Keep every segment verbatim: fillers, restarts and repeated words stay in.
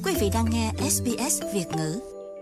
Quý vị đang nghe ét bê ét Việt ngữ.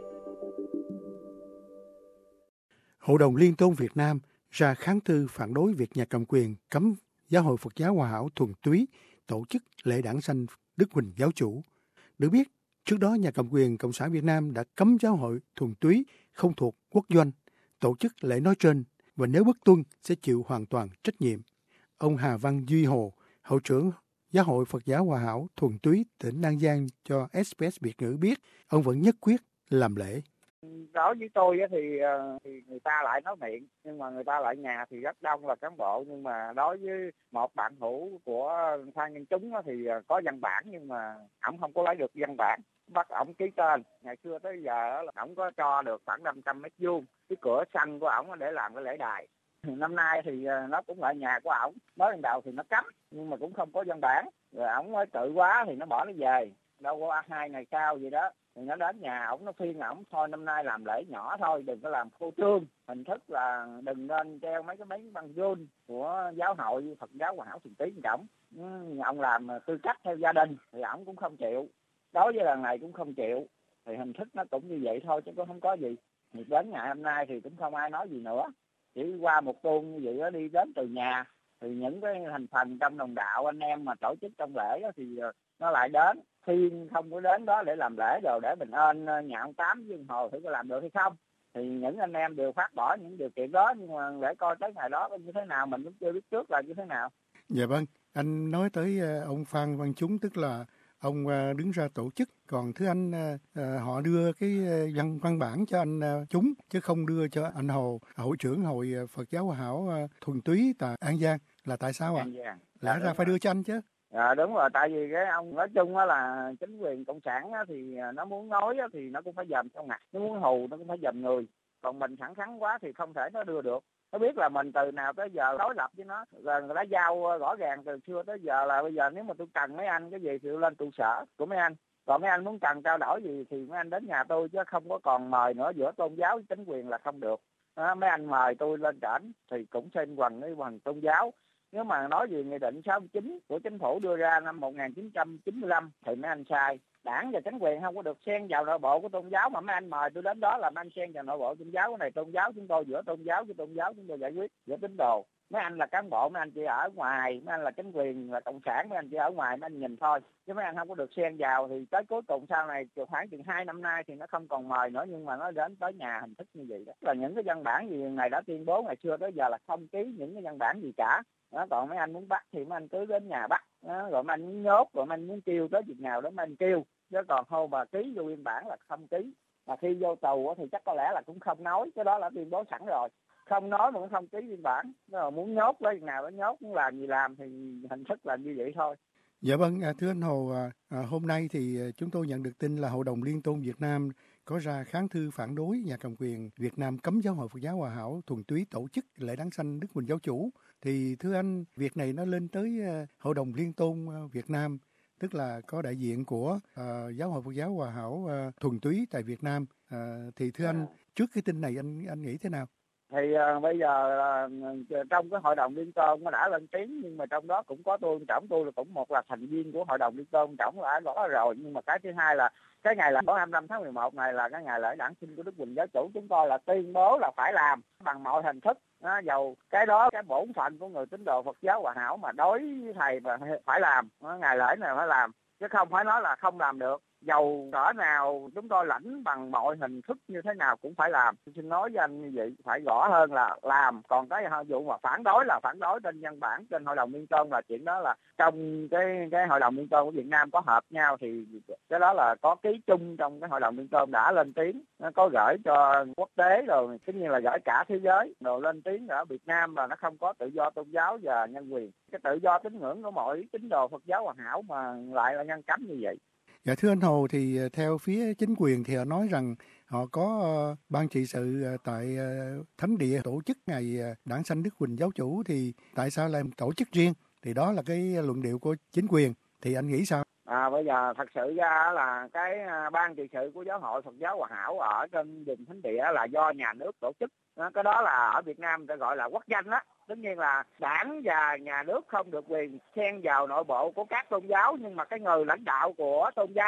Hội đồng Liên tôn Việt Nam ra kháng thư phản đối việc nhà cầm quyền cấm Giáo hội Phật giáo Hòa hảo Thuần Túy tổ chức lễ đản sanh Đức Huỳnh giáo chủ. Được biết, trước đó nhà cầm quyền Cộng sản Việt Nam đã cấm Giáo hội Thuần Túy không thuộc quốc doanh tổ chức lễ nói trên, và nếu bất tuân sẽ chịu hoàn toàn trách nhiệm. Ông Hà Văn Duy Hồ, Hội trưởng Giáo hội Phật giáo Hòa hảo Thuần Túy tỉnh An Giang cho ét bê ét Việt ngữ biết, ông vẫn nhất quyết làm lễ. Đối với tôi thì, thì người ta lại nói miệng, nhưng mà người ta lại nhà thì rất đông là cán bộ. Nhưng mà đối với một bạn hữu của Phan Nhân Chúng thì có văn bản, nhưng mà ổng không có lấy được văn bản, bắt ổng ký tên. Ngày xưa tới giờ là ổng có cho được khoảng năm trăm mét vuông cái cửa sân của ổng để làm cái lễ đài. Năm nay thì nó cũng lại nhà của ổng, mới ban đầu thì nó cấm nhưng mà cũng không có văn bản, rồi ổng mới tự quá thì nó bỏ nó về. Đâu có hai ngày sau gì đó thì nó đến nhà ổng, nó phiên ổng thôi năm nay làm lễ nhỏ thôi, đừng có làm phô trương, hình thức là đừng nên treo mấy cái bánh băng rôn của giáo hội Phật giáo Hòa hảo Thuần Túy trọng. Ông làm tư cách theo gia đình thì ổng cũng không chịu, đối với lần này cũng không chịu, thì hình thức nó cũng như vậy thôi chứ cũng không có gì. Thì đến ngày hôm nay thì cũng không ai nói gì nữa, chỉ qua một tuần như vậy đó, đi đến từ nhà thì những cái thành phần trong đồng đạo anh em mà tổ chức trong lễ đó thì nó lại đến, phiên không có đến đó để làm lễ rồi để mình ơn nhà ông Tám với ông Hồ thử có làm được hay không. Thì những anh em đều phát bỏ những điều kiện đó, nhưng mà để coi tới ngày đó như thế nào mình cũng chưa biết trước là như thế nào. Dạ vâng, anh nói tới ông Phan Văn Chúng, tức là ông đứng ra tổ chức, còn thứ anh họ đưa cái văn văn bản cho anh Chúng chứ không đưa cho anh Hồ, hội trưởng Hội Phật giáo Hòa hảo Thuần Túy tại An Giang, là tại sao ạ? An Giang. Lẽ ra phải đưa cho anh chứ. À, đúng rồi, tại vì cái ông nói chung á là chính quyền cộng sản á, thì nó muốn nói á, thì nó cũng phải dòm trong ngặt, nó muốn hù nó cũng phải dòm người, còn mình thẳng thắn quá thì không thể nó đưa được. Nó biết là mình từ nào tới giờ đối lập với nó, rồi người ta giao rõ ràng từ xưa tới giờ là bây giờ nếu mà tôi cần mấy anh cái gì thì tôi lên trụ sở của mấy anh, còn mấy anh muốn cần trao đổi gì thì mấy anh đến nhà tôi, chứ không có còn mời nữa, giữa tôn giáo với chính quyền là không được. Đó, mấy anh mời tôi lên trển thì cũng xin quần với quần tôn giáo. Nếu mà nói về nghị định sáu mươi chín của chính phủ đưa ra năm một nghìn chín trăm chín mươi lăm thì mấy anh sai. Đảng và chính quyền không có được xen vào nội bộ của tôn giáo, mà mấy anh mời tôi đến đó là mấy anh xen vào nội bộ tôn giáo. Cái này tôn giáo chúng tôi, giữa tôn giáo với tôn giáo chúng tôi giải quyết, giữa tín đồ. Mấy anh là cán bộ, mấy anh chỉ ở ngoài, mấy anh là chính quyền, là cộng sản, mấy anh chỉ ở ngoài, mấy anh nhìn thôi. Chứ mấy anh không có được xen vào, thì tới cuối cùng sau này khoảng chừng hai năm nay thì nó không còn mời nữa, nhưng mà nó đến tới nhà hình thức như vậy đó. Là những cái văn bản gì này đã tuyên bố ngày xưa tới giờ là không ký những cái văn bản gì cả. Đó, còn mấy anh muốn bắt thì mấy anh cứ đến nhà bắt, đó, rồi mấy anh muốn nhốt, rồi mấy anh muốn kêu tới việc nào đó mấy anh kêu, chứ còn hôm mà ký vô biên bản là không ký. Mà khi vô tù thì chắc có lẽ là cũng không nói, cái đó là tuyên bố sẵn rồi, không nói mà cũng không ký biên bản. Rồi muốn nhốt tới việc nào đó nhốt, muốn làm gì làm, thì hình thức là như vậy thôi. Dạ vâng, thưa anh Hồ, à, hôm nay thì chúng tôi nhận được tin là Hội đồng Liên tôn Việt Nam có ra kháng thư phản đối nhà cầm quyền Việt Nam cấm Giáo hội Phật giáo Hòa hảo Thuần Túy tổ chức lễ đản sanh Đức Huỳnh giáo chủ. Thì thưa anh, việc này nó lên tới Hội đồng Liên tôn Việt Nam, tức là có đại diện của uh, Giáo hội Phật giáo Hòa hảo uh, Thuần Túy tại Việt Nam. Uh, thì thưa anh, trước cái tin này anh anh nghĩ thế nào? Thì uh, bây giờ uh, trong cái Hội đồng Liên tôn nó đã lên tiếng, nhưng mà trong đó cũng có tôi trọng, tôi là cũng một là thành viên của Hội đồng Liên tôn trọng đã rõ rồi. Nhưng mà cái thứ hai là cái ngày là có hai mươi lăm tháng mười một này là cái ngày lễ đản sinh của Đức Huỳnh giáo chủ, chúng tôi là tuyên bố là phải làm bằng mọi hình thức. Đó, dầu cái đó cái bổn phận của người tín đồ Phật giáo Hòa hảo mà đối với thầy mà phải làm, đó, ngày lễ này phải làm, chứ không phải nói là không làm được. Dầu cỡ nào chúng tôi lãnh bằng mọi hình thức như thế nào cũng phải làm. Xin nói với anh như vậy, phải rõ hơn là làm. Còn cái vụ mà phản đối là phản đối trên văn bản trên Hội đồng Liên tôn, là chuyện đó là trong cái cái Hội đồng Liên tôn của Việt Nam có hợp nhau, thì cái đó là có ký chung trong cái Hội đồng Liên tôn đã lên tiếng, nó có gửi cho quốc tế rồi, tất nhiên là gửi cả thế giới rồi lên tiếng ở Việt Nam là nó không có tự do tôn giáo và nhân quyền. Cái tự do tín ngưỡng của mỗi tín đồ Phật giáo Hòa hảo mà lại là ngăn cấm như vậy. Dạ thưa anh Hồ, thì theo phía chính quyền thì họ nói rằng họ có uh, ban trị sự uh, tại uh, Thánh địa tổ chức ngày uh, đản sanh Đức Huỳnh giáo chủ, thì tại sao lại tổ chức riêng? Thì đó là cái luận điệu của chính quyền. Thì anh nghĩ sao? À, bây giờ thật sự ra là cái ban trị sự của Giáo hội Phật giáo Hòa hảo ở trên vùng Thánh địa là do nhà nước tổ chức. Đó, cái đó là ở Việt Nam người ta gọi là quốc danh đó. Tất nhiên là đảng và nhà nước không được quyền xen vào nội bộ của các tôn giáo, nhưng mà cái người lãnh đạo của tôn giáo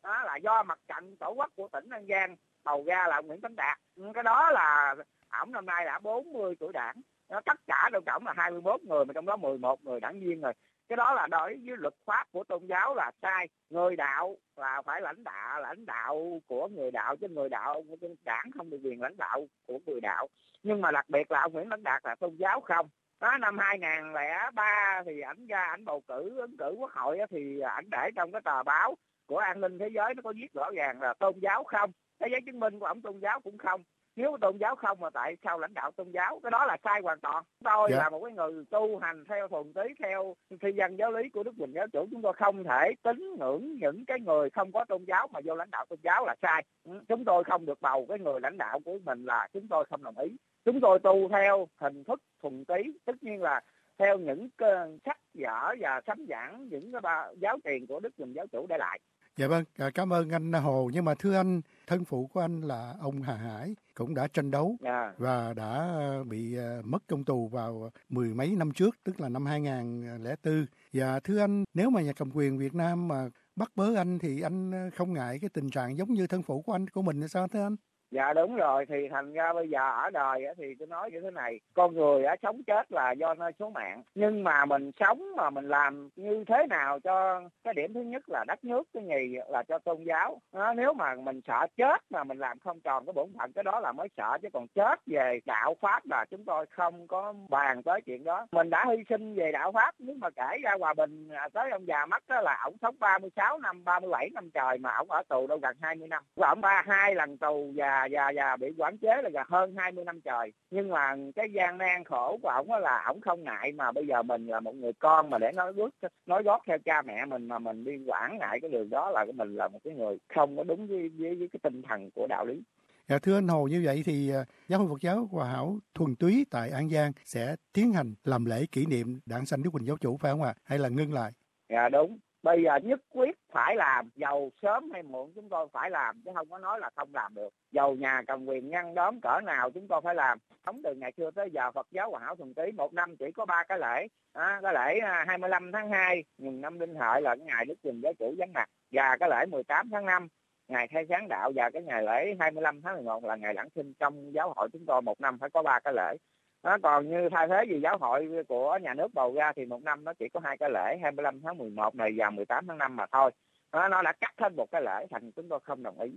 đó là do mặt trận tổ quốc của tỉnh An Giang bầu ra là ông Nguyễn Tấn Đạt. Cái đó là ổng năm nay đã bốn mươi tuổi đảng, tất cả trong tổng là hai mươi mốt người mà trong đó mười một người đảng viên rồi. Cái đó là đối với luật pháp của tôn giáo là sai. Người đạo là phải lãnh đạo lãnh đạo của người đạo, chứ người đạo đảng không được quyền lãnh đạo của người đạo. Nhưng mà đặc biệt là ông Nguyễn Tấn Đạt là tôn giáo không. Đó, năm hai không không ba thì ảnh ra ảnh bầu cử ứng cử quốc hội thì ảnh để trong cái tờ báo của An ninh Thế giới nó có viết rõ ràng là tôn giáo không. Cái giấy chứng minh của ổng tôn giáo cũng không. Nếu tôn giáo không mà tại sao lãnh đạo tôn giáo? Cái đó là sai hoàn toàn. Tôi dạ. là một cái người tu hành theo thuần túy, theo thi văn giáo lý của Đức Huỳnh Giáo Chủ. Chúng tôi không thể tín ngưỡng những cái người không có tôn giáo mà vô lãnh đạo tôn giáo là sai. Chúng tôi không được bầu cái người lãnh đạo của mình là chúng tôi không đồng ý. Chúng tôi tu theo hình thức thuần túy, tất nhiên là theo những sách vở và sấm giảng những cái ba giáo tiền của Đức Huỳnh Giáo Chủ để lại. Dạ vâng, cảm ơn anh Hồ. Nhưng mà thưa anh, thân phụ của anh là ông Hà Hải cũng đã tranh đấu yeah. và đã bị mất công tù vào mười mấy năm trước, tức là năm hai không không bốn. Và thưa anh, nếu mà nhà cầm quyền Việt Nam mà bắt bớ anh thì anh không ngại cái tình trạng giống như thân phụ của anh của mình hay sao thưa anh? Dạ đúng rồi, thì thành ra bây giờ ở đời thì tôi nói như thế này, con người á sống chết là do nơi số mạng, nhưng mà mình sống mà mình làm như thế nào cho cái điểm thứ nhất là đất nước, cái nhì là cho tôn giáo. Đó, nếu mà mình sợ chết mà mình làm không tròn cái bổn phận, cái đó là mới sợ, chứ còn chết về đạo pháp là chúng tôi không có bàn tới chuyện đó. Mình đã hy sinh về đạo pháp, nếu mà kể ra hòa bình tới ông già mất đó là ổng sống ba mươi sáu năm, ba mươi bảy năm trời mà ổng ở tù đâu gần hai mươi năm. Ổng ba hai lần tù và và và bị quản chế là hơn hai mươi năm trời. Nhưng mà cái gian nan khổ của ổng là ổng không ngại, mà bây giờ mình là một người con mà để nói bước nói gót theo cha mẹ mình mà mình đi quản ngại cái đường đó là mình là một cái người không có đúng với, với, với cái tinh thần của đạo lý. Dạ, thưa anh Hồ, như vậy thì Giáo hội Phật giáo Hòa Hảo Thuần Túy tại An Giang sẽ tiến hành làm lễ kỷ niệm đản sanh Đức Huỳnh Giáo Chủ phải không ạ? Hay là ngưng lại? Dạ đúng. Bây giờ nhất quyết phải làm, dầu sớm hay muộn chúng tôi phải làm, chứ không có nói là không làm được. Dầu nhà cầm quyền ngăn đón cỡ nào chúng tôi phải làm. Sống từ ngày xưa tới giờ Phật giáo Hòa Hảo Thuần Túy một năm chỉ có ba cái lễ. À, cái lễ hai mươi lăm tháng hai, mùng năm Đinh Hợi là cái ngày Đức Huỳnh Giáo Chủ vắng mặt, và cái lễ mười tám tháng năm, ngày khai sáng đạo, và cái ngày lễ hai mươi lăm tháng mười một là ngày đản sinh. Trong giáo hội chúng tôi một năm phải có ba cái lễ. Đó, còn như thay thế gì giáo hội của nhà nước bầu ra thì một năm nó chỉ có hai cái lễ, hai mươi lăm tháng mười một này và mười tám tháng năm mà thôi. Đó, nó đã cắt thêm một cái lễ, thành chúng tôi không đồng ý.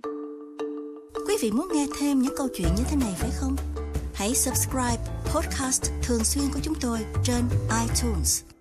Quý vị muốn nghe thêm những câu chuyện như thế này phải không? Hãy subscribe podcast thường xuyên của chúng tôi trên iTunes.